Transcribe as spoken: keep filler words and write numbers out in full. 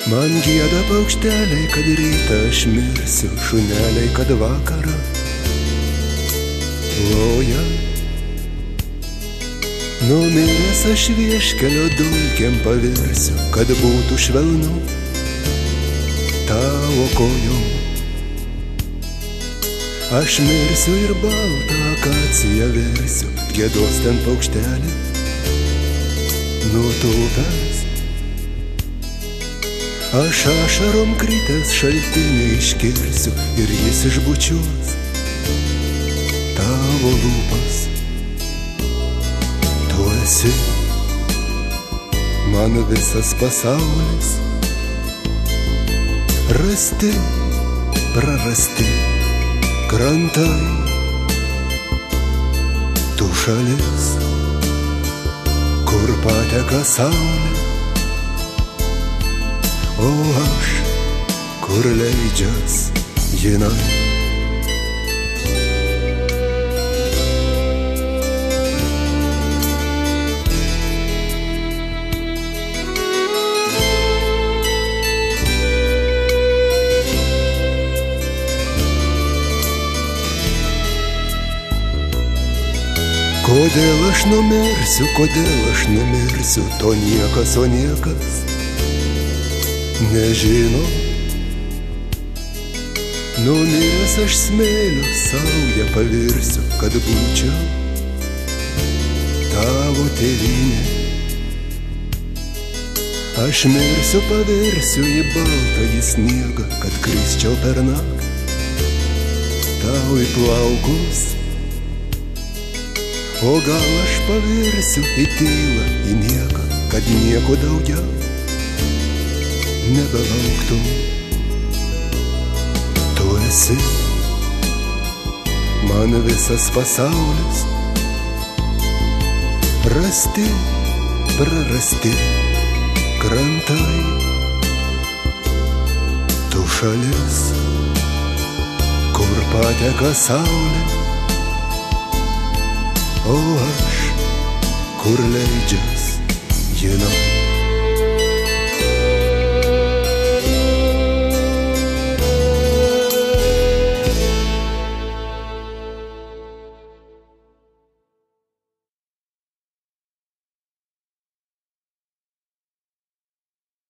Man gieda paukšteliai, kad rytą aš mirsiu, šuneliai, kad vakarą loja. Numiręs aš vieškelio dulkėm pavirsiu, kad būtų švelnu tavo kojom. Aš mirsiu ir baltą akaciją virsiu, giedos ten paukštelį nutūpęs. Aš ašarom kritęs šaltinį iškirsiu ir jis išbučiuos tavo lūpas. Tu esi mano visas pasaulis, rasti, prarasti krantai, tu šalis, kur pateka saulė, o aš, kur leidžias jinai. Kodėl aš numirsiu, kodėl aš numirsiu, to niekas, o niekas nežino. Numiręs aš smėlio saują pavirsiu, kad būčiau tavo tėvynė. Aš mirsiu, pavirsiu į baltąjį sniegą, kad krisčiau per naktį tau į plaukus. O gal aš pavirsiu į tylą, į nieką, kad nieko daugiau nebelauktum. Tu esi man visas pasaulis, rasti, prarasti krantai, tu šalis, kur pateka saulė, o aš, kur leidžias jinai.